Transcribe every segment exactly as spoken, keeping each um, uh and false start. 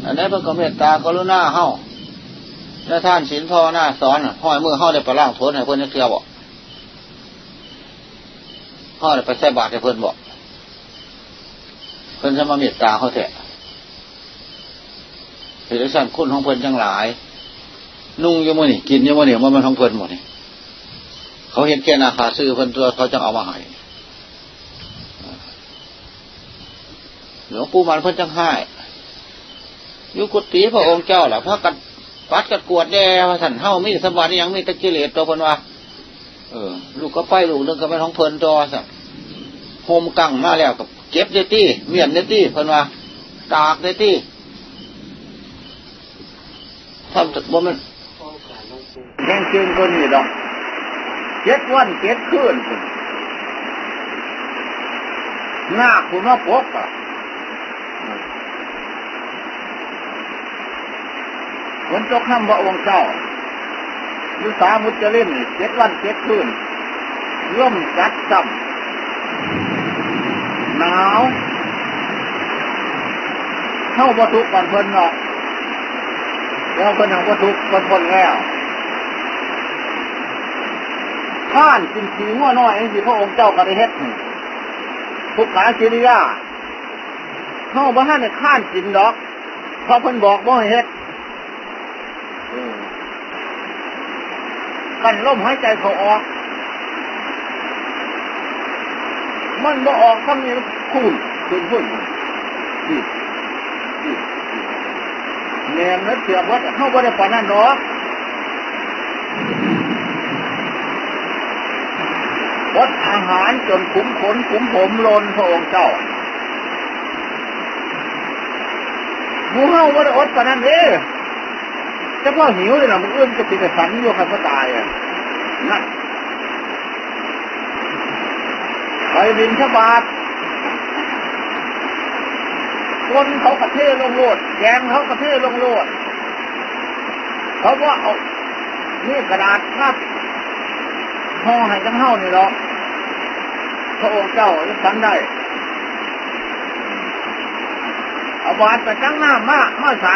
อันนี้เพิ่นก็เมตตากรุณาเฮาแล้วท่านศีลภาวนาสอนห้อยมือเฮาได้ไปล้างโถให้เพิ่นเทื่อบ่เฮาได้ไปใส่บาตรให้เพิ่นบ่เพิ่นจะมาเมตตาเฮาแท้เฮ็ดให้สั่นคุณของเพิ่นจังหลายนุ่งอยู่มื้อนี่กินอยู่มื้อนี่ว่ามันของเพิ่นหมดนี่เขาเห็นแก่นาคาซื้อเพิ่นตัวเขาจังเอามาให้หลวงปู่มันเพิ่นจังให้อยู่กุฏิพระองค์เจ้าล่ะพระกันปัดกันกวดแด่ว่าท่านเฮามีสมบัติยังมีตะกิเลสตัวเพิ่นว่าเออลูกก็ไปลูกนึงก็เป็นของเพิ่นตัวซะโฮมกังมาแล้วก็เก็บได้ติเมียนได้ติเพิ่นว่าตากได้ติทำบ่มันแห้งจืดคนนี่ดอกเจ็ดวันเจ็ดคืนหน้าคุณมาปกอ่ะฝนตกห้ามพระองค์เจ้ายุสามุจลินเจ็ดวันเจ็ดคืนร่มจัดซ้ำหนาวเข้าประตูก่อนเพิ่นเนาะแล้วเพิ่นทางประตูก่อนเพิ่นแล้วข้านกินขี้งัวน้อยที่พระองค์เจ้าก็ได้เฮ็ดทุกขากิริยาเข้าบ้านเนี่ยข้านกินดอกเพราะเพิ่นบอกบ่ให้เฮ็ดกันลมหายใจเขาออกมันบ่ออกคำนี้คูณคูณพุ่นนี่นี่แนมนึกเสียวัดเข้าบ่ได้ปานนั้นดอกวัดอาหารจนคุ้มขนคุ้มผมลนพระองค์เจ้าหมู่เฮาบ่ได้อดปานนั้นเด้เฉพาะหิวเลยนะมันเอื้อมจะติดสันอยู่คันก็ตายอ่ะนั่นไปบินทบาทคนเขากระเทลงโลดแกงเขากระเทลงโลดเขาว่าเอานี่กระดาษพับห่อให้จังเฮานี่หรอกพระองค์เจ้าจะสันได้เอาบาทไปจังหน้ามากมาสัน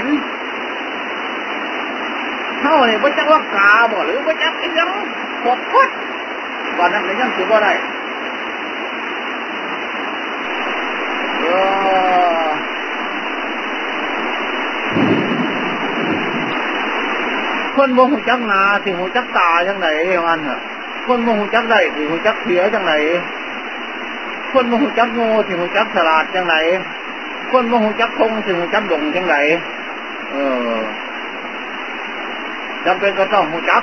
เท่านี่ว่าจักว่ากาบ่หรือว่าจักอีหยังปวดพุดวันนั้นก็ยังสิบ่ได้เออคนบ่ฮู้จักหน้าสิฮู้จักตาจังได๋มันน่ะคนบ่ฮู้จักได้สิฮู้จักเสียจังได๋คนบ่ฮู้จักโง่สิฮู้จักฉลาดจังได๋คนบ่ฮู้จักคงสิฮู้จักดงจังได๋เออจำเป็นก็ต้องหูจัก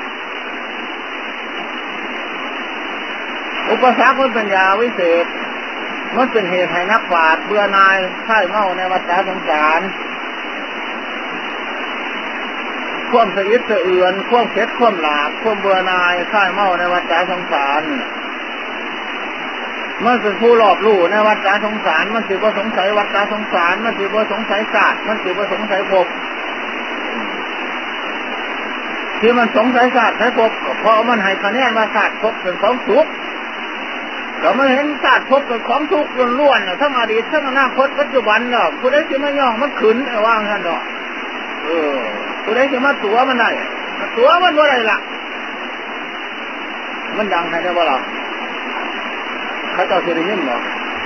อุปสรรคมันเป็นยาวิเศษมันเป็นเหตุให้นักปราชญ์เบื่อหน่ายใช่เมาในวัฏสงสารความสะอิดสะเอือนความเข็ดความหลาบความเบื่อหน่ายใช่เมาในวัฏสงสารมันเป็นผู้หลอกลู่ในวัฏสงสารมันสิบ่สงสัยวัฏสงสารมันสิบ่สงสัยศาสตร์มันสิบ่สงสัยภพที่มันสงสัยศาสตร์ให้พบเพราะมันให้คะแนนว่าศาสตร์พบเป็นของทุกข์แต่ไม่เห็นศาสตร์พบเป็นของทุกข์ล้วนๆทั้งอดีตทั้งอนาคตปัจจุบันเนาะผู้ใดจะมาย่องมันขืนไอ้ว่างนั่นเนาะเออผู้ใดจะมาตัวมันได้ตัวมันว่าไรล่ะมันดังใครได้บ่ล่ะเขาเจ้าจะได้ยินเนาะ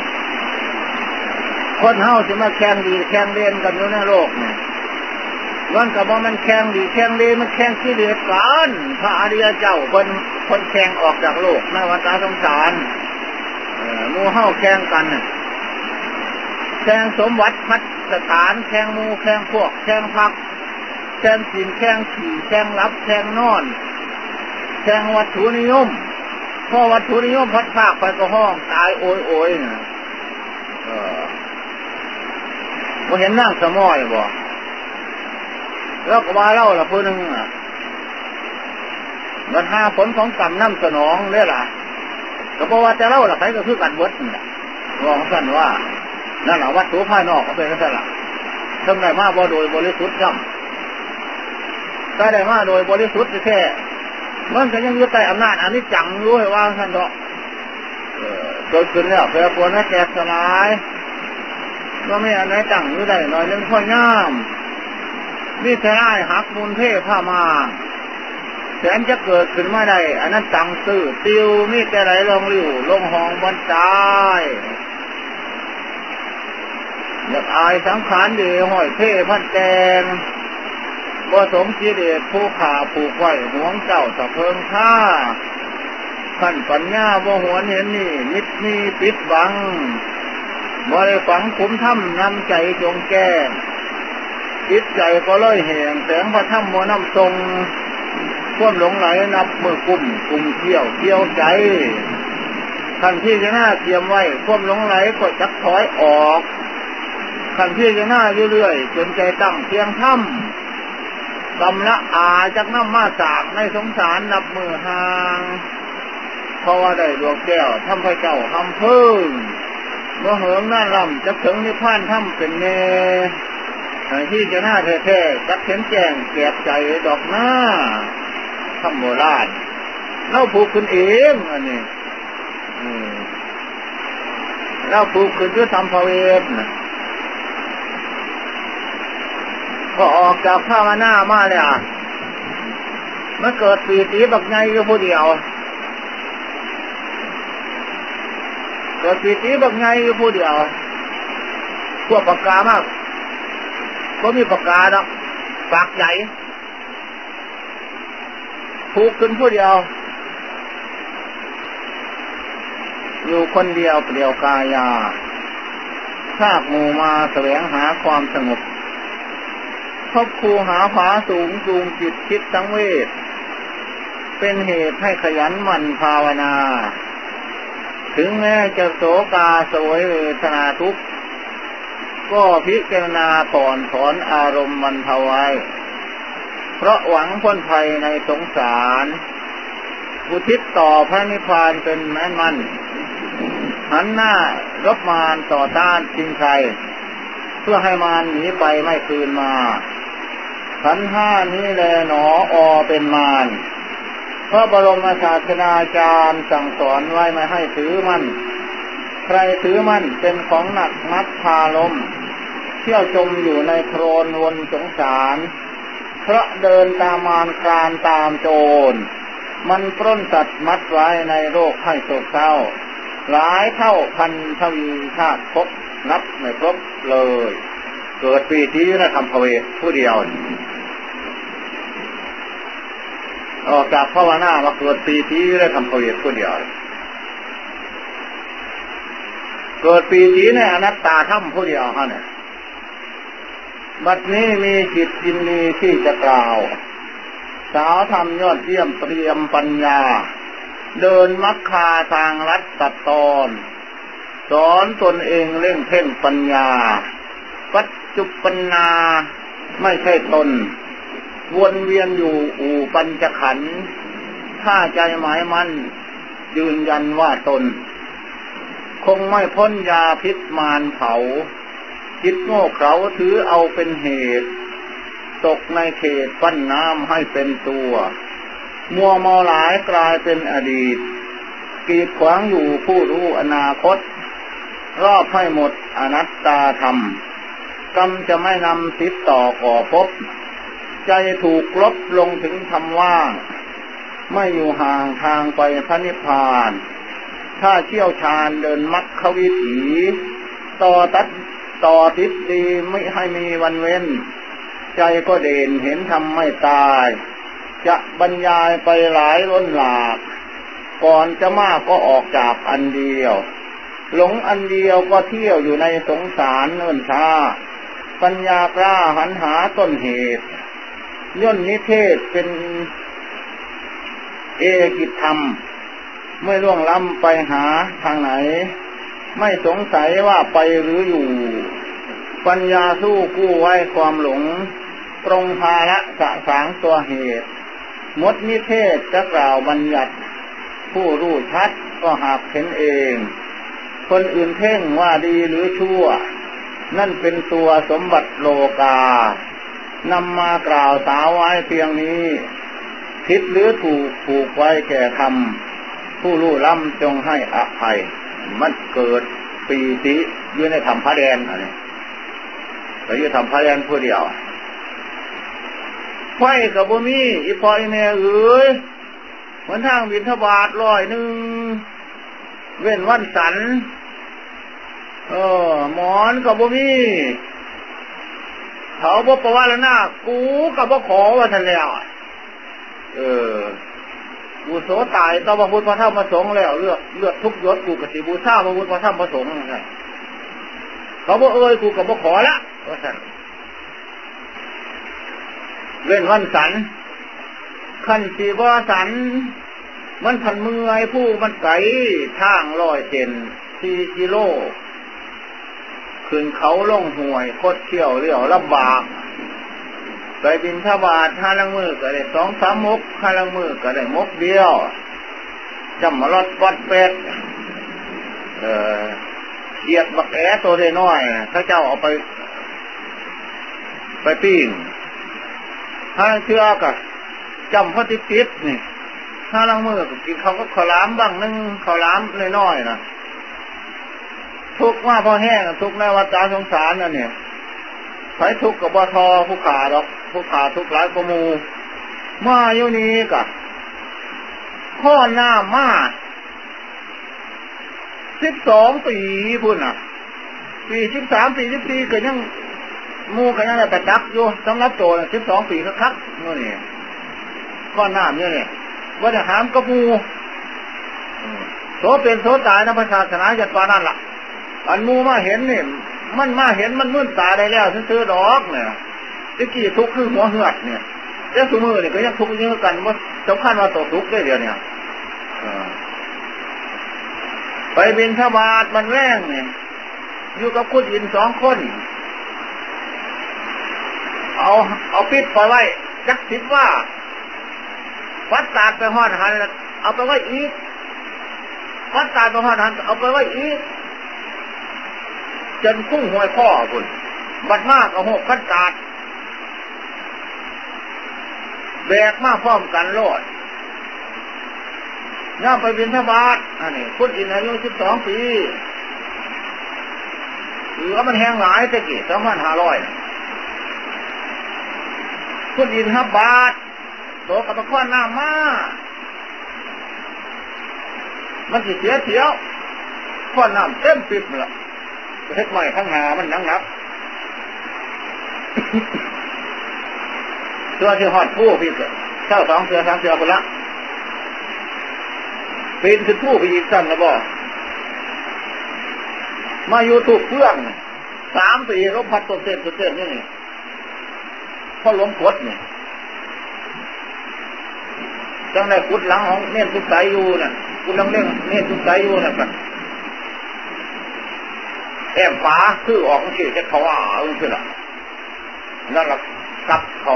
คนเฮาจะมาแข่งดีแข่งเล่นกันอยู่ในโลกเนี่ยมันกับว่ามันแข่งดีแข่งดีมันแข่งที่เดือดกันพระอริยเจ้าคนคนแข่งออกจากโลกในวัฏสงสารหมู่เฮาแข่งกันแข่งสมบัติพัฒสถานแข่งหมู่แข่งพวกแข่งพักแข่งกินแข่งขี่แข่งรับแข่งนอนแข่งวัตถุนิยมพอวัตถุนิยมพัดภาคไปก็ห้องตายโอยโอยนะเออบ่เห็นนั่งสมอยบ่แล้วก็ว่าเล่าละพูดหนึ่งมันหาผลของกรรมน้ำสนองเลยล่ะก็เพราะว่าจะเล่าละใครก็คือกันวัดบอกสั้นว่านั่นแหละวัตถุภายนอกก็เป็นนั่นแหละทำได้มาบ่โดยบริสุทธิ์จำถ้าได้มาโดยบริสุทธิ์แค่มันก็ยังอยู่ใต้อำนาจอันนี้จังรู้ให้ว่าท่านเนาะเกิดขึ้นแล้วแปรปรวนและแตกสลายก็ไม่อันไหนตั้งอยู่ได้หน่อยนึงค่อยงามนี่จะได้หักมูลเพ่ผ้ามาแสนจะเกิดขึ้นมาได้อันนั้นตังตื้อติวมีแต่ไหลลงริ้วลงห้องบนตายอยากอายสังขารดีห้อยเพ่พันแกงบ่สมกิเลสผู้ขาผูกไว้หวงเจ้าสะเพิงข้าขั้นปัญญาบ่หวนเห็นนี่มิตรมีปิดบังบ่ได้ฝังขุมถ้ำนำใจจงแก้จิตใจก็เลยแห่งแสงพระถ้ำมัวน้ำทรงควบหลงไหลนับมือกุ่มกุ่มเที่ยวเที่ยวใจขันที่จะหน้าเตรียมไว้ควบหลงไหลก็จักถอยออกขันที่จะหน้าเรื่อยๆจนใจตั้งเพียงถ้ำกำละอาจากน้ำมาสากในสงสารนับมือห่างเพราะว่าได้ดวงแก้วทำพระเจ้าทำเพิ่งเมื่อเหิงหน้าลำจะถึงนิพพานถ้ำเป็นเนที่จะหน้าแท้ๆจักเห็นแจ้งแกบใจดอกหน้าทำโบราณเราผูกขึ้นเองอันนี้เราผูกขึ้นด้วยทำภเวทพอออกจากข้าวหน้ามาเลยอ่ะมันเกิดปีติบักไงอยู่ผู้เดียวเกิดปีติบักไงอยู่ผู้เดียวพวกปากกามากก็มีปากกาดอกปากใหญ่ผูกขึ้นผู้เดียวอยู่คนเดียวเปลี่ยวกายาชากหมู่มาแสวงหาความสงบพบคูหาผาสูงจูงจิตคิดสังเวชเป็นเหตุให้ขยันหมั่นภาวนาถึงแม้จะโศกาโสยเวทนาทุกข์ก็พิจารณาก่อนถอนอารมณ์มันเทาไว้เพราะหวังพ้นภัยในสงสารอุทิศต่อพระนิพพานเป็นแม่นมันหันหน้ารบมารต่อต้านจริงใจเพื่อให้มารหนีไปไม่คืนมาขันธ์ห้านี้แลหนออเป็นมารเพราะบรมศาสนาจารย์สั่งสอนไว้ไม่ให้ถือมันใครถือมันเป็นของหนักมัดพาลมเที่ยวจมอยู่ในโคลนวนสงสารเพราะเดินตามมารคลานตามโจรมันปล้นสัตว์มัดไว้ในโรคให้โศกเศร้าหลายเท่าพันทวีชาติพบนับไม่ครบเลยเกิดปีติและทำภเวทผู้เดียวออกจากภาวนามาเกิดปีติและทำภเวทผู้เดียวเกิดปีติในอนัตตาถ้ำผู้เดียวฮะเนี่ยบัดนี้มีจิตยินดีที่จะกล่าวสาวทำยอดเยี่ยมเตรียมปัญญาเดินมรรคาทางลัดตัดตอนสอนตนเองเร่งเพ่งปัญญาปัจจุบันนาไม่ใช่ตนวนเวียนอยู่อู่ปัญจขันธ์ถ้าใจหมายมั่นยืนยันว่าตนคงไม่พ้นยาพิษมารเผาจิตโง่เขลาถือเอาเป็นเหตุตกในเขตปั้นน้ำให้เป็นตัวมัวเมาหลายกลายเป็นอดีตกีดขวางอยู่ผู้รู้อนาคตรอบให้หมดอนัตตาธรรมกรรมจะไม่นำติดต่อก่อพบใจถูกลบลงถึงธรรมว่างไม่อยู่ห่างทางไปพระนิพพานถ้าเชี่ยวชาญเดินมรรควิถีต่อตัดต่อทิศดีไม่ให้มีวันเว้นใจก็เด่นเห็นธรรมไม่ตายจะบรรยายไปหลายล้นหลากก่อนจะมากก็ออกจากอันเดียวหลงอันเดียวก็เที่ยวอยู่ในสงสารเนิ่นช้าปัญญากล้าหันหาต้นเหตุย่นนิเทศเป็นเอกิจธรรมไม่ล่วงล้ำไปหาทางไหนไม่สงสัยว่าไปหรืออยู่ปัญญาสู้กู้ไว้ความหลงตรงภาระสะสางตัวเหตุมดนิเทศจะกล่าวบัญญัติผู้รู้ชัดก็หากเห็นเองคนอื่นเพ่งว่าดีหรือชั่วนั่นเป็นตัวสมบัติโลกานำมากล่าวสาวไว้เพียงนี้ผิดหรือถูกผูกไว้แก่ธรรมผู้รู้ล้ำจงให้อภัยมันเกิดปีติอยู่ในธรรมพระแดนอะไรก็อยู่ทำพยัญผู้เดียวไฟกับบ่มีอีพออีแม่เอ๋ยวันทางบิณฑบาตร้อยหนึ่งเว้นวันสันเออหมอนกับบ่มีเขาบ่ประวัติหน้ากูกับบ่ขอว่าทันแล้วเออกูโสตายต่อพระพุทธพระธรรมพระสงฆ์แล้วเลือดเลือดทุกยศกูกสิบูชาพระพุทธพระธรรมพระสงฆ์ใช่เขาบ่เอ้ยกูกับบ่ขอละว่าท่านเว้นวันสันขันสีบ่สันมันพันเมื่อยผู้มันไก่ทางลอยเซนสี่กิโลขึ้นเขาล่องห่วยคดเที่ยวเลี้ยวลำบากไปบิณฑบาตห้าลังมือก็ได้สองสามมกห้าลังมือก็ได้มกเดียวจำมารถวัดเป็ดเออเกียดบักแอตัวน้อยๆเขาเจ้าเอาไปไปปิ้งห้าลังเชือกอะจำพระติปิดนี่ห้าลังมือก็กินเขาก็ขาวล้ามบ้างนึงขาวล้ามน้อยๆนะทุกข์ว่าพอแห้งทุกข์ในวัฏสงสารนั่นเนี่ยใช้ทุกข์กับบ่ทอผู้ขาดอกผู้ขาทุกข์หลายกมูมาอยู่นี้กะข้อหน้ามาสิบสองปีพุ่นอ่ะปีสิบสามปีสิบสี่ก็ยังมูกันยังได้ประจักษ์อยู่สำหรับโตน่ะสิบสองปีคักๆนู่นนี่ข้อหน้าเนี่ยเนี่ยว่าจะหามกับมูโสเป็นโสตายในศาสนาจัดปานั่นล่ะอันมูมาเห็นเนี่ยมันมาเห็นมันมื่นตาได้แล้วซื้อดอกเนี่ยตะกี้ทุกข์คือหัวเหือดเนี่ยแต่สมือเนี่ยก็ยังทุกข์เยอะกันว่าสำคัญว่าตกทุกข์ได้เดียวเนี่ยไปบิณฑบาตมันแรงเนี่ยอยู่กับคุณอินสองคนเอาเอาปิดไปไว้จักสิบว่าวัดตาดไปหอดหันเอาไปไว้อีกวัดตาดไปหอดหันเอาไปไว้อีกจนคุ้งหวยพ่อคุณบัดมากเอาหกขั้นตาดแบกมาพร้อมกันโลดย่าไปบิณฑบาตอันนี้คุณอินอายุสิบสองปีหรือว่ามันแห้งหลายตะกี้สองพันห้าร้อยคุณอินฮับบาทโตกับตะข้อนหน้ามามันสิเสียเสียวข้อนน้ำเต็มปิดละเฮ็ดใหม่ข้างหน้ามันนักนักตัวที่หอดผู้พี่เเท่าสองเสือสามเสือคนละปีนขึ้นผู้พี่อีกสั้นนะบ่มาอยู่ถูกเพื่อนสามปีลบพัดตัวเส้นตัวเส้นนี่นี่พอล้มกดเนี่ยจังได้กุดหลังของเน่นทุกสายอยู่น่ะกุดหลังเน่นเน่นทุกสายอยู่น่ะกันแอมฟ้าคือออกมันชื่อจะเขาว่าเอาชื่อละนั่นละกับเขา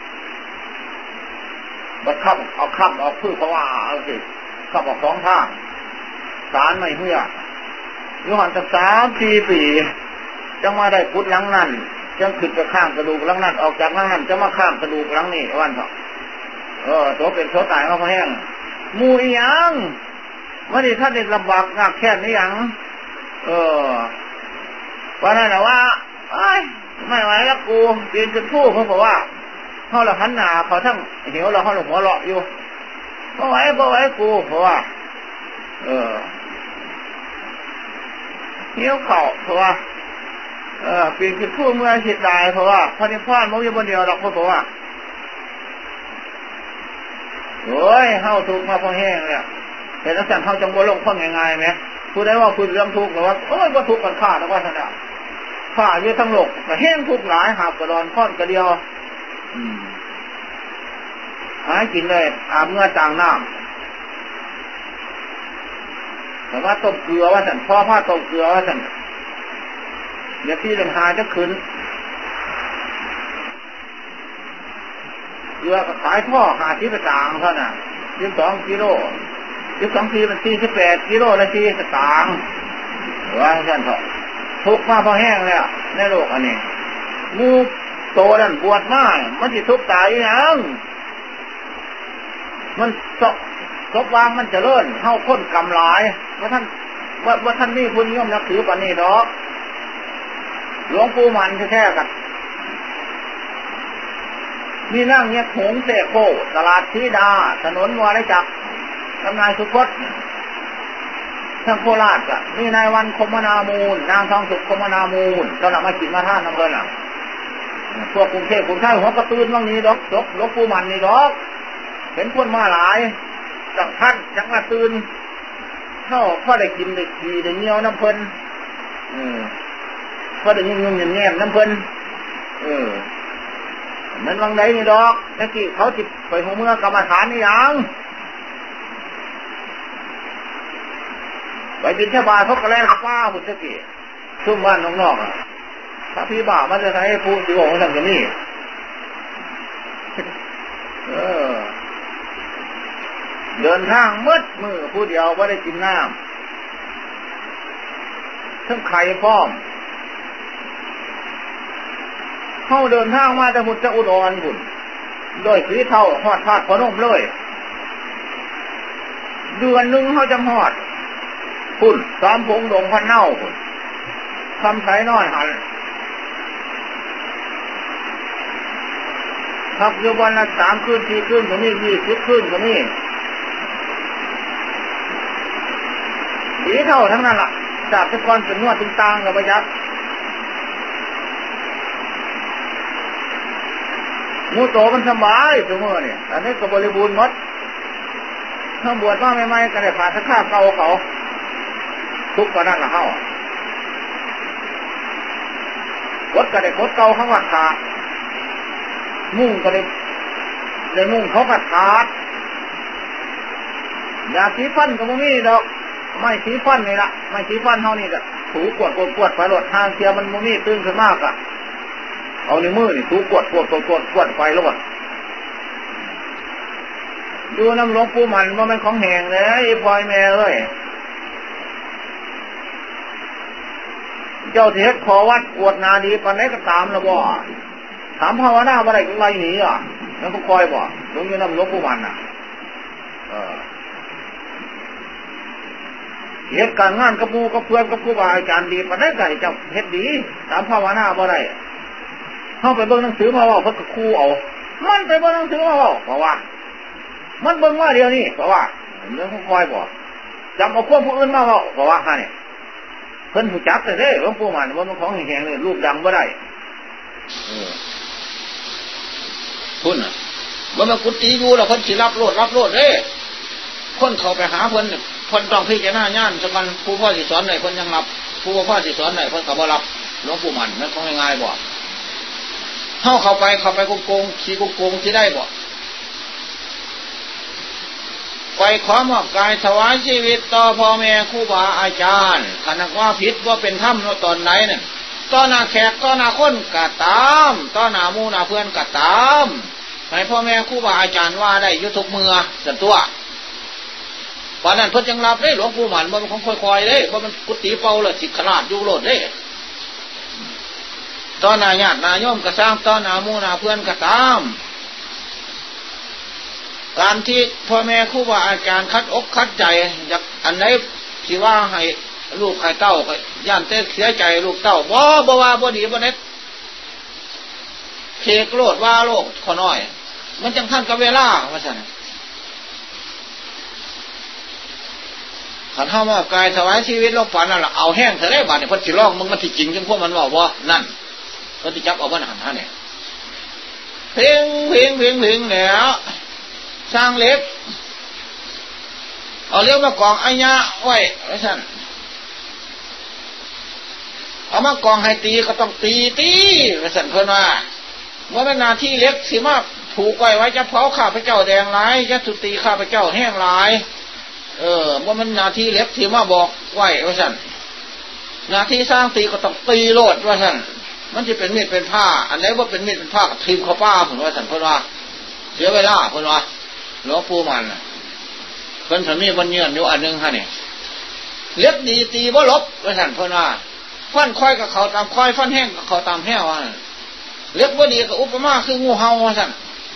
บัดขับเอาขับออกคือเขาว่าเอาสิขับออกสองทางสารไม่เหี้ยอยู่หันจะสามสี่ปีจังมาได้กุดหลังนั่นจังขึ้นไปข้างกระดูกหลังนั่นออกจากหลังนั่นจะมาข้างกระดูกหลังนี่วันเถอะเออตัวเป็นตัวตายมาพอแห้งมูอีหยังวันนี้ท่านเด็กลำบากงากแค่นี้ยังเออวันนั้นนะว่าไอ้ไม่ไหวแล้วกูเรียนจนพูดเขาบอกว่าเขาละหันหน้าเขาทั้งเหวเราเขาหลงหัวเราะอยู่เพราะไหวเพราะไหวกูเพราะว่าเออเหวเข่าเพราะว่าเออเปลี่ยนจนพูดเมื่อสิตายเพราะว่าพระนิพพานมันอยู่บนเดียวหรอกเพราะว่าโอ้ยเฮาทุกข์มาพอแห้งเลยเห็นแล้วสั่งเฮาจังบ่ลงพ้นง่ายๆไหมพูดได้ว่าพูดเรื่องทุกข์แต่ว่าโอ้ยว่าทุกข์กันฆ่าแล้วว่าท่านอ่ะฆ่าเยอะทั้งโลกแต่แห้งทุกข์หลายหาบกระดอนค้อนกระเดียวหายกินเลยอาบเงื่อจางน้ำแต่ว่าต้มเกลือว่าท่านพ่อผ้าต้มเกลือว่าท่านเดี๋ยวพี่เดินหาจะขึ้นเรือขายท่อหาที่ไปต่างเท่าน่ะยี่สิบสองกิโลยี่สิบสองทีมันสี่สิบแปดกิโลละสี่สตางค์ว่าท่านเถอะทุกข์มาพอแห้งแล้วในโลกอันนี้มูโตนั่นปวดมากมันจิทุกข์ตายยังมันศพศพวางมันจะเลื่อนเข้าค้นกำหลายว่าท่านว่าว่าท่านนี่คุณนิยมนับถือปานนี้ดอกหลวงปู่มันแท้ๆกันมีนั่งเนี่ยหงเสกโคตลาดสีดาถนนวรจักรทำนายสุพจน์ทั้งโคราชก็มีนายวันคมนามูลนางทองสุขคมนามูลตอนหลังมากินมาท่านน้ำเพลินอ่ะพวกกรุงเทพกรุงไทยหัวกระตือนว่างนี้ดอกดอกหลวงปู่มันนี่ดอกเห็นคนมาหลายจังท่านจังมาตื่นเข้าพ่อได้กินได้ขี่ได้เงี้ยวน้ำเพลินเออพ่อได้ยิงยุ่งอย่างแง่น้ำเพลินเออมันวังใดนี่ดอกเมื่อกี้เขาจิบไปหัวเมื่อกรรมฐานนี่ยังไปบินเทบาทเขากระแลกฟ้าหุ่นเมื่อกี้ซุ่มบ้านนอกๆถ้าพี่บ่ามันจะใช้ผู้สิวของทางนี้เออเดินทางมืดมือผู้เดียวไม่ได้กินน้ำทั้งไข่พร้อมเข้าเดินทางมาแต่หุ่นจะอุดรหุ่นโดยสีเท่าหอดธาตุพนมเลยเดือนหนึ่งเขาจะหอดหุ่นสามพงดงพันเน่าหุ่นคำใช้น้อยหันพักอยู่วันละสามคืนสี่คืนกว่านี้ยี่สิบคืนกว่านี้สีเท่าทั้งนั้นล่ะจากทุกคนเป็นนวดติงตังกับประยักมูโตมันสบายตัวเมื่อเนี่ยอันนี้ก็บริบูรณ์หมดถ้าบวชว่าไม่ไม่ก็ได้ผ่าสักข้าเก่าเขาทุกข์ก็นั่นละเข้ากดก็ได้กดเก่าข้างวัดขามุ่งก็ได้ได้มุ่งเขากัดขาดยาสีฟันก็ไม่มีดอกไม่สีฟันนี่ละไม่สีฟันเท่านี้แหละถูกวดกวดกวดไปหลดทางเทียมันไม่มีตื้นขึ้นมากอะเอาในมือนี่ถูกวดกวดกวดกวดกวดไปแล้ววะดูน้ำหลวงปู่มันว่ามันของแห้งเลยไอ้พลอยแม่เอ้ยเจ้าเทศขอวัดกวดนาดีปันไหนก็ตามแล้วบ่ถามภาวนาอะไรก็ไรหนีอ่ะนั่นก็คอยบ่หลวงอยู่น้ำหลวงปู่มันอ่ะเออเหตุการงานกับมูกับเพื่อนกับครูบาอาจารย์ดีปันไหนก็ให้เจ้าเฮ็ดดีถามภาวนาอะไรเข้าไปเบิ่งหนังสือมาว่าเพิ่นก็คู่เอามันไปเบิ่งหนังสือมาว่าเพราะว่ามันเบิ่งว่าเดียวนี่เพราะว่าเรื่องของคอยบ่จำเอาควบผู้อื่นมาว่าเพราะว่าฮะเนี่ยเพิ่นผู้จักแต่เด้หลวงปู่มันว่ามันของแห้งๆเลยรูปดังบ่ได้เออพุ่นน่ะบ่มากุฏิอยู่แล้วเพิ่นสิรับโลดรับโลดเด้คนเข้าไปหาเพิ่นเพิ่นต้องพิจารณาญาณซะก่อนผู้พ่อสิสอนได้เพิ่นยังรับผู้พ่อสิสอนได้เพิ่นก็บ่รับหลวงปู่มันมันของง่ายๆบ่เฮาเข้าไปเข้าไปโกงๆขี้โกงๆสิได้บ่ไปขอมอบกายถวายชีวิตต่อพ่อแม่ครูบาอาจารย์ขณะว่าผิดว่าเป็นธรรมเนาะตอนไหนเนี่ยต่อหน้าแขกต่อหน้าคนก็ตามต่อหน้าหมู่หน้าเพื่อนก็ตามให้พ่อแม่ครูบาอาจารย์ว่าได้ยุทุกเมื่อสันตัววันนั้นเพิ่นจังรับได้หลวงปู่หมันบ่มันของค่อยๆเด้บ่มันกุฏิเป่าละสิขลาดอยู่โลดเด้ต่อหน้าญาติหน้าโยมก็สร้างต่อหน้าหมู่หน้าเพื่อนก็ตามการที่พ่อแม่ครูบาอาจารย์คัดอกคัดใจอยากอันไหนที่ว่าให้ลูกให้เต้าก็ย่านเต้เสียใจลูกเต้าบ่บ่ว่าบ่ดีบ่เน็ตเทกโลดว่าโลกขอน้อยมันจังทันกับเวลาว่าซั่นขันเฮามอบกายถวายชีวิตลงฝันนั่นล่ะเอาแห้งซะได้บาดนี้เพิ่นสิร้องมึงมันสิจริงจังพวกมันว่าบ่นั่นเพิ่นสิจับเอาบ่หันหาเนี่ยเพ่งเพ่งเพ่งเพ่งแล้วสร้างเล็บเอาเลี้ยวมากองไอ้ยะไว้ไว้สั่นเอามากองให้ตีก็ต้องตีตีไว้สั่นเพื่อนว่าว่าเป็นนาที่เล็กสิมาผูกไว้ไว้จะเผาข้าพเจ้าแดงร้ายจะสุตีข้าพเจ้าแห้งร้ายเออว่ามันนาที่เล็กสิมาบอกไว้ไว้สั่นนาที่สร้างตีก็ต้องตีโลดไว้สั่นมันจะเป็นมีดเป็นผ้าอันไหนว่าเป็นมีดเป็นผ้ากับทีมข้าวป้าผมว่าสั่นเพื่อนว่าเสียเวลาเพื่อนว่าหลวงปู่มันเพิ่นถ้ามีบัญญัติอยู่อันนึงฮะนี่เล็บดีตีบ่ลบว่าซั่นเพิ่นว่าฟันค่อยกับเขาตามค่อยฟันแห้งกับเขาตามแห้วว่าเล็บบ่ดีกับอุปมาคืองูเห่าว่าซั่น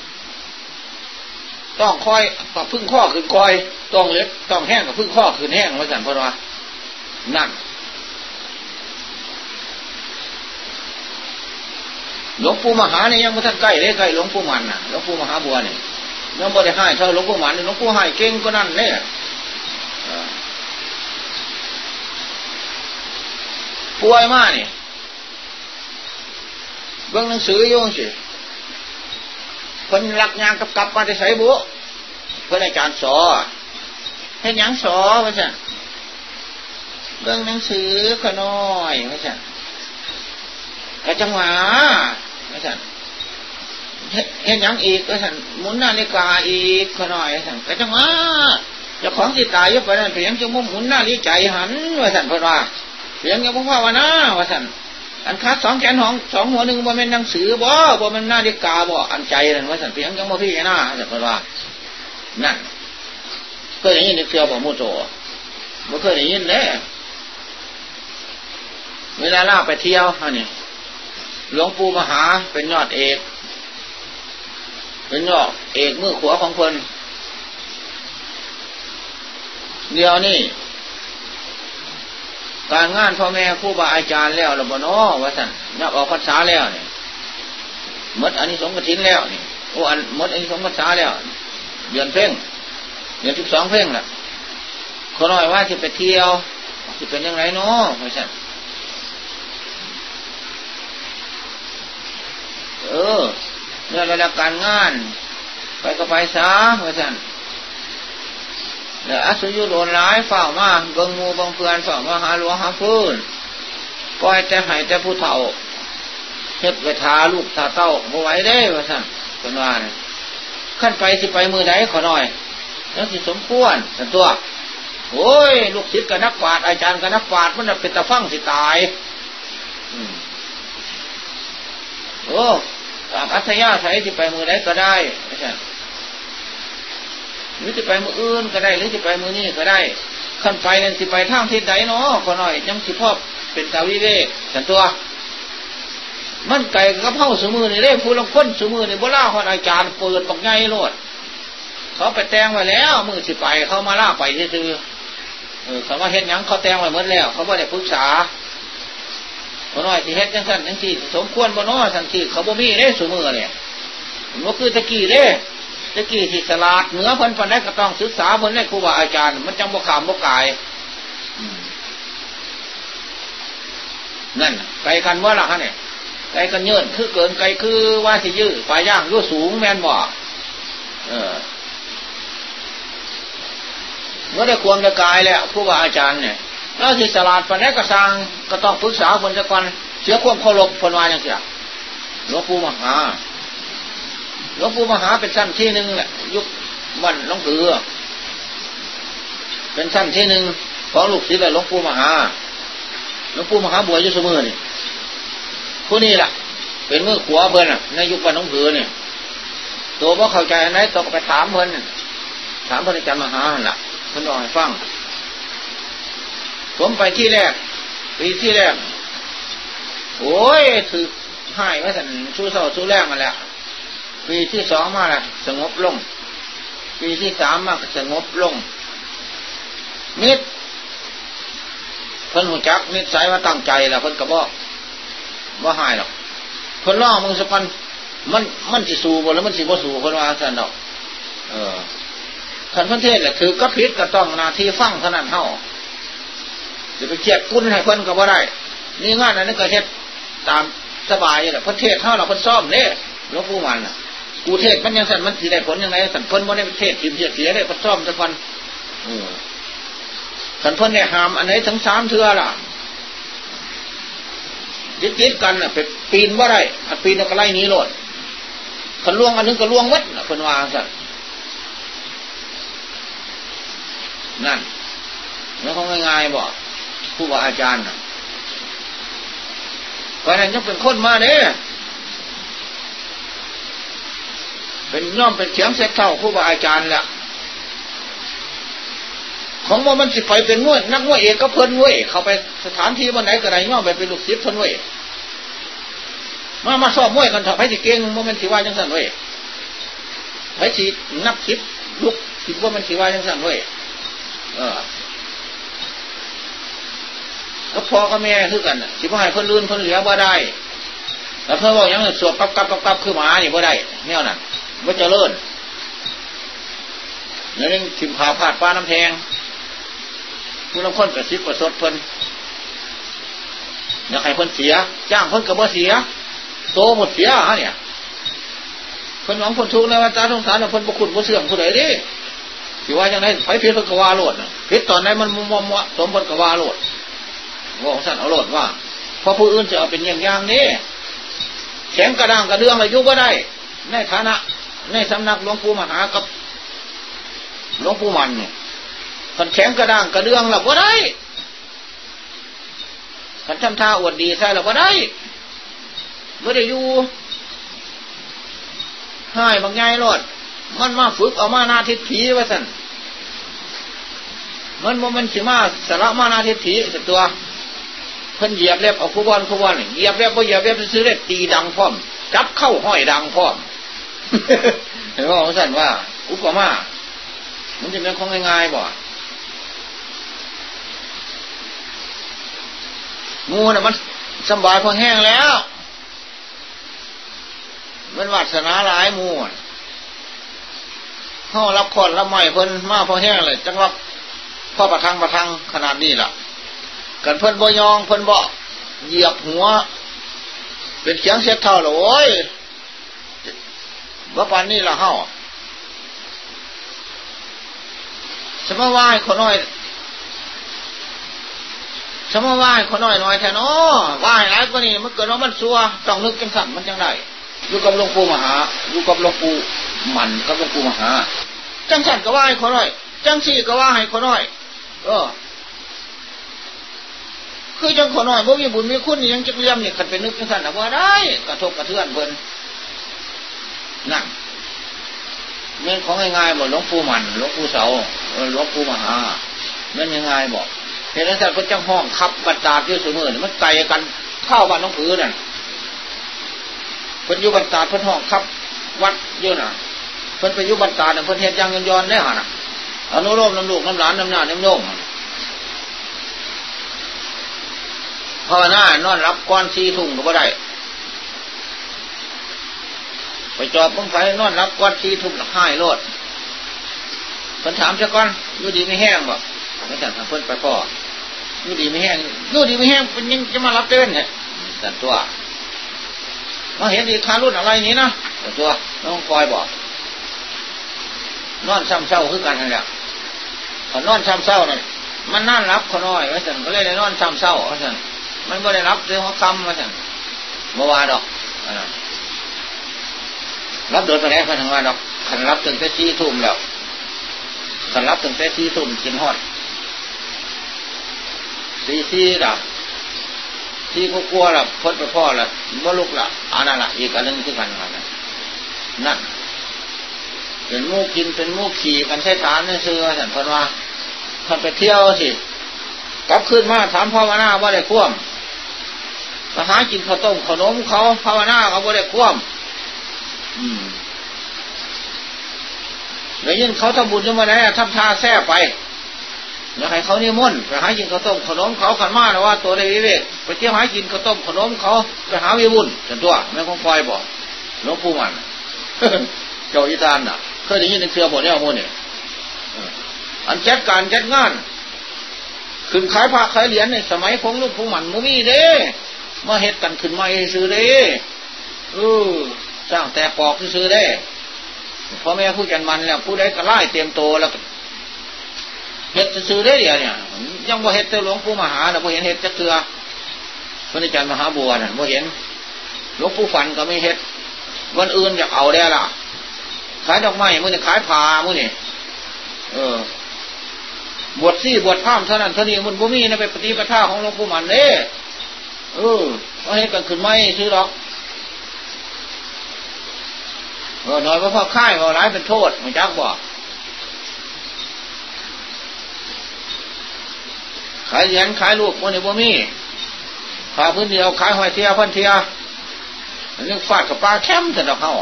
ต้องค่อยกับพึ่งข้อขึ้นค่อยต้องเล็บต้องแห้งกับพึ่งข้อขึ้นแห้งว่าซั่นเพิ่นว่านั่นหลวงปู่มหาเนี่ยยังไม่ทันใกล้เลยใกล้หลวงปู่มันน่ะหลวงปู่มหาบัวเนี่ยยังไม่ได้ให้เท่าหลวงปู่มันหลวงปู่ให้เก่งก็นั่นเนี่ยป่วยมากนี่เบื้องหนังสือโยงสิคนรักงานกับกลับมาได้ใส่บุเพื่อนอาจารย์สอเห็นยังสอว่าใช่เบื้องหนังสือขน้อยว่าใช่กระจังหวะว่าใช่เห็นยังอีกว่าใช่หมุนนาฬิกาอีกขน้อยว่าใช่กระจังหวะเจ้าของสิตายยกไปนั่นเพียงจะมุ่งหมุนนาฬิกาหันว่าใช่เพราะว่าเพียงยังบอกว่าว่านะว่าใช่อันคัดสองแขนของสองหัวหนึ่งบ่เป็นหนังสือบ่บ่เป็นนาฬิกาบ่อันใจนั่นว่าสันเพียงยังบ่พี่หน้าแต่เพราะว่านั่นเคยได้ยินเสียบ่มูโตบ่เคยได้ยินเด้เวลาล่าไปเที่ยวอันนี้หลวงปู่มหาเป็นยอดเอกเป็นยอดเอกมือขวาของคนเดียวนี่การงานพ่อแม่ครูบาอาจารย์แล้วระบบน้อว่าสั่นนับออกพรรษาแล้วนี่มดอันนี้สงกฐินแล้วนี่โอ้อันมดอันนี้สงพรรษาแล้วเดือนเพ่งเดือนสิบสองเพ่งแหละเขาหน่อยว่าจะไปเที่ยวจะเป็นยังไงเนาะว่าสั่นเออเรื่องระดับการงานไปก็ไปซะว่าสั่นแล้วอาศัยอยู่โดนร้ายเฝ้ามาเบิ่งมูบังเพื่อนเฝ้ามาหาหลวงหาฟื้นปล่อยแต่ให้แต่ผู้เฒ่าเฮ็ดไปทาลูกทาเต้าบ่ไหวได้ว่าซั่นเป็นว่าขั้นไปสิไปมือใดขอหน่อยแล้วสิสมควรสันตัวโอ้ยลูกศิษย์กับนักปราชญ์อาจารย์กับนักปราชญ์มันเป็นตะฟังสิตายโอ้ตามอัธยาศัยสิไปมือใดก็ได้ว่าซั่นหรือจะไปมืออื่นก็ได้หรือจะไปมือนี่ก็ได้ขั้นไปนั่นสิไปทางทิศใดเนาะขอหน่อยยังสิพ่อเป็นตาวิเวกสันตัวมันไก่กับเผาสมือนี่ได้ผู้ลงพ้นสมือนี่โบราณคนอาจารย์เปิดปักไงโลดเขาไปแต่งไว้แล้วมือสิไปเขามาล่าไปซื่อเออเขาว่าเฮ็ดยังเขาแต่งไว้หมดแล้วเขาไม่ได้ปรึกษาขอหน่อยสิเฮ็ดจังสั่นจังสี่สมควรบ่เนาะสันสี่เขาบ่มีได้สมือเนี่ยมันคือตะกี้เด้ตะกี้ที่สลาดเหนือเพิ่นปานใดก็ต้องศึกษาเพิ่นได้ครูบาอาจารย์มันจังบ่ขามบ่กายนั่นไกลกันว่าล่ะฮะเนี่ยไกลกันเยินคือเกินไกลคือว่าสิยื้อปลายย่างอยู่สูงแม่นบ่เออเมื่อได้ความจะกายแล้วครูบาอาจารย์เนี่ยแล้วสิสลาดปานใดก็สร้างก็ต้องปรึกษาเพิ่นซะก่อนเสียความเคารพเพิ่นว่าจังซี่หลวงปู่มหาหลวงปู่มหาเป็นสั้นที่หนึ่งแหละยุคบ้านหลวงปู่เป็นสั้นที่หนึ่งของลูกศิษย์หลวงปู่มหาหลวงปู่มหาบวชอยู่เสมอนี่ผู้นี้แหละเป็นมือขวาเพิ่นในยุคบ้านหลวงปู่เนี่ยตัวบ่เข้าใจอันไหนต้องไปถามเพิ่นถามพระอาจารย์มหาล่ะเพิ่นบอกให้ฟังผมไปที่แรกปีที่แรกโอ้ยถือให้ไว้สั่นสู้เศร้าสู้แรงมาแล้วปีที่สองมาแล้วสงบลงปีที่สามมาสงบลงนิดเพิ่นหูจักนิดสายว่าตั้งใจแล้วเพิ่นก็บอกว่าหายหรอกเพิ่นล่อมึงสักวันมันมันสิสู้บ่แล้วมันสิบ่สู้เพิ่นว่าซั่นดอกเออคันเพิ่นเทศแหละถือก็ผิดก็ต้องหน้าที่ฟังเท่านั้นเฮาสิไปเครียดกุนให้เพิ่นก็บ่ได้นี่งานอันนั้นก็เฮ็ดตามสบายแหละเพิ่นเทศเฮาเราเพิ่นซ่อมเด้หลวงปู่มันน่ะกูเทศมันยังสั่นมันสิได้ผลยังไงสั่นเพิ่นบ่ได้เทศสิเสียเสียได้ประซ่อมซะก่อนเออสั่นเพิ่นได้ห้ามอันไหนทั้งสามเทื่อล่ะติดๆกันน่ะไปปีนบ่ได้ถ้าปีนก็ไล่หนีโลดคันล่วงอันนึงก็ล่วงวัดน่ะเพิ่นว่าซั่นนั่นแล้วเขาง่ายๆบ่ครูบาอาจารย์น่ะเพราะนั้นยังเป็นคนมาเด้เป็นย่อมเป็นเสียงเสกเท่าครูบาอาจารย์แหละของว่ามันสิไปเป็นมวยนักมวยเอกก็เพิ่นเว้ยเข้าไปสถานที่วันไหนก็ได้ย่อมไปเป็นลูกศิษย์เพิ่นเว้ยมามาสอบมวยกันเถอะไผสิเก่งบ่แม่นสิว่าจังซั่นเว้ยไผสินับสิบลูกสิบ่แม่นสิว่าจังซั่นเว้ยเออก็พ่อกับแม่คือกันสิบ่ให้เพิ่นลื่นเพิ่นเหลือบ่ได้แล้วเพื่อบอกยังสวดกับกับกับกับคือหมานี่บ่ได้แนวนั้นบ่เจริญแล้วนึงถิ่มผาผาดป้าน้ำแทงผู้ลำคนกระซิบกระซดเพิ่นอยากให้เพิ่นเสียจ้างเพิ่นก็บ่เสียโตหมดเสียฮะเนี่ยเพิ่นหวังเพิ่นทุกข์ในวัฏสงสารเพิ่นบ่ขุ่นบ่เสื่อมผู้ใดดิสิว่าจังได๋ไผผิดเพิ่นก็ว่าโลดผิดตอนไหนมันมั่วๆสมเพิ่นก็ว่าโลดว่าของท่านเอาโลดว่าเพราะผู้อื่นจะเอาเป็นอย่างอย่างนี้แข็งกระด้างกระเดื่องอะไรยุบก็ได้ในฐานะในสำนักหลวงปู่มหากับหลวงปู่มันเนี่ยคนแข็งกระด้างกระเดื่องหลับก็ได้คนทำท่าอวดดีใช่หลับก็ได้ไม่ได้อยู่ให้บางไงรอดมันมาฝึกเอามานาทิฏฐิว่าสันมันมันสิมาสาระมานาทิฏฐิสักตัวเพิ่นเหยียบเล็บเอาคู่บอลคู่บอลเหยียบเล็บพอเหยียบเล็บซื้อเล็บตีดังพร้อมจับเข้าห้อยดังพร้อมเห็นว่าของท่านว่าอุปมามันจะเป็นของง่ายๆบ่งูน่ะมันสบายพอแห้งแล้วมันวาสนาหลายงูเข้ารับขอดรับใหม่เพิ่นมาพอแห้งเลยจังว่าพ่อประทังประทังขนาดนี้ล่ะกันเพิ่นบ่ยองเพิ่นบ่เหยียบหัวเป็นเสียงเสียเท่าเลยโอ้ยว่าปานนี้ล่ะเฮาสมว่าให้คนน้อยสมว่าให้คนน้อยน้อยแท้เนาะว่าให้หลายกว่านี้มันเกิดว่ามันซัวต้องนึกจังสั่นมันจังได้อยู่กับหลวงปู่มหาอยู่กับหลวงปู่มันกับหลวงปู่มหาจังสั่นก็ว่าให้คนน้อยจังซี่ก็ว่าให้คนน้อยเออคือจังคนน้อยบ่มีบุญมีคุณยังจักเลี่ยมนี่คันเป็นนึกจังซั่นน่ะบ่ได้กระทบกระเทือนเพิ่นนั่นแม่นของง่ายๆบ่หลวงปู่มันหลวงปู่เสาหลวงปู่มหาแม่นง่ายๆบ่เห็นแล้วท่านเพิ่นจังห้องขับบัดดาลอยู่เสมอมันไกลกันเข้าบ้านน้องผือนั่นเพิ่นอยู่บัดดาลเพิ่นห้องขับวัดอยู่น่ะเพิ่นไปอยู่บัดดาลน่ะเพิ่นเฮ็ดอย่างย้อนๆได้หั่นน่ะอนุโลมน้ำลูกน้ำหลานน้ำหน้าน้ำโยมภาวนานอนรับก้อนซีทุ่งก็บ่ได้ไปจอบต้องไฟนอนรับก้อนซีทุ่งหายโลดเพิ่นถามซะก่อนอยู่ดีไม่แห้งบ่ไม่สั่นเพิ่นไปพ่ออยู่ดีไม่แห้งอยู่ดีไม่แห้งเป็นยังจะมารับเดินเนี่ยสั่นตัวมาเห็นอีกคารุ่นอะไรนี้นะสั่นตัวน้องคอยบอกนอนซ้ำเศร้าคือกันนั่นแหละพอนอนซ้ำเศร้านั่นมันนั่นรับขน้อยว่าสั่นก็เลยได้นอนซ้ำเศร้าว่าสั่นมันไม่ได้รับเรื่องของกรรมว่าสั่นเมื่อวานดอกรับโดยตัวแรกพันธันวาดอกขันรับถึงแต่ชี้ทุ่มแล้วขันรับถึงแต่ชี้ทุ่มกินฮอดสี่สี่ดอกที่กลัวๆล่ะพ้นไปพ่อล่ะว่าลุกล่ะอันนั้นล่ะอีกอันนึงที่พันกันนั่นเป็นมูกินเป็นมูขี่กันใช้ฐานนี่ซื้อสั่นพันว่าท่านไปเที่ยวสิกลับขึ้นมาถามภาวนาว่าได้ควมมาหากินข้าวต้มขนมเขาภาวนาเขาว่าได้ควมอืมแล้วยินเขาทำบุญยังมาได้ทำทาแท้ไปอยากให้เขานี่มุ่นไปหากินข้าวต้มขนมเขาขันมาแล้วว่าตัวได้วิเวกไปเที่ยวหากินข้าวต้มขนมเขาไปหาวิบุญจนตัวแม่คงคอยบอกหลวงปู่มันเจ้าอีตานน่ะเคยได้ยินในเครือบ่เนี่ยโมเนี่ยอันจัดการจัดงานขึ้นขายผ้าขายเหรียญในสมัยของหลวงปู่มันมุมีเด้มาเฮ็ดกันขึ้นมาซื้อเด้เออสร้างแต่ปอกซื้อเด้พ่อแม่ผู้จันมันแล้วผู้ใดก็ไล่เตรียมโตแล้วเฮ็ดซื้อได้เดี๋ยวเนี่ยยังบ่เฮ็ดแต่หลวงปู่มหาน่ะบ่เห็นเฮ็ดจักเทื่อพระอาจารย์มหาบัวน่ะบ่เห็นหลวงปู่ฝันก็ไม่เฮ็ดวันอื่นอยากเอาได้ล่ะขายดอกไม้มื้อนี้ขายผ้ามื้อนี้เออบวชซี่บวชพราหมณ์เท่านั้นเท่านี้มันบ่มีนะไปปฏิปทาของหลวงปู่มันเด้เออว่าเฮ็ดกันขึ้นไม่ซื้อดอกเออน้อยว่าพ่อค่ายว่าร้ายเป็นโทษมันจักบ่ขายเหรียญขายลูกมื้อนี้บ่มีผ้าพื้นเดียวขายหอยเทียพันเทียอันนี้ฟาดกับปลาแคมซะดอกเฮา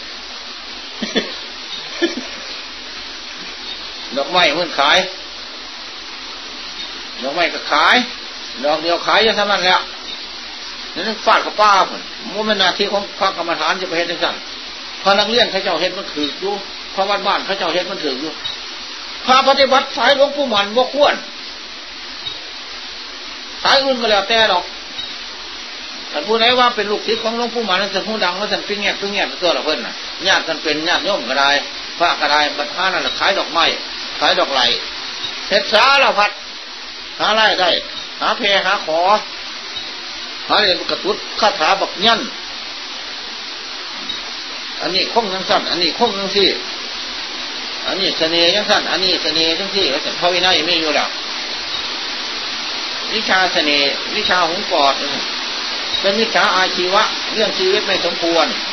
ดอกไม้เพิ่นขายดอกไม้ก็ขายดอกเดียวขายอย่างนั้นแหละนั่นฟาดกับป้าเหมือนว่าเป็นหน้าที่ของพระกรรมฐานจะไปเห็นได้สั่งพระนักเรียนเขาเจ้าเห็นมันถืออยู่พระวัดบ้านเขาเจ้าเห็นมันถืออยู่พระปฏิบัติสายหลวงปู่มันบ่ควรสายอื่นก็แล้วแต่หรอกแต่ผู้ไหนว่าเป็นลูกศิษย์ของหลวงปู่มันนั่นจะพูดดังว่าสันปิ้งแง่ปิ้งแง่ตัวละเพิ่นน่ะญาติกันเป็นญาติโยมก็ได้พระก็ได้บรรพานั่นแหละขายดอกไม้ขายดอกไหลเฮ็ดสารพัดหาไร่ได้หาเพหาขอหาเรียนกระตุ้นคาถาบักยันอันนี้คงยังสั้นอันนี้คงยังสี่อันนี้เสน่ห์ยังสั้นอันนี้เสน่ห์ยังสี่แล้วแต่พระวินัยไม่อยู่แล้ววิชาเสน่ห์วิชาหุงปอดเป็นวิชาอาชีวะเรื่องชีวิตไม่สมควร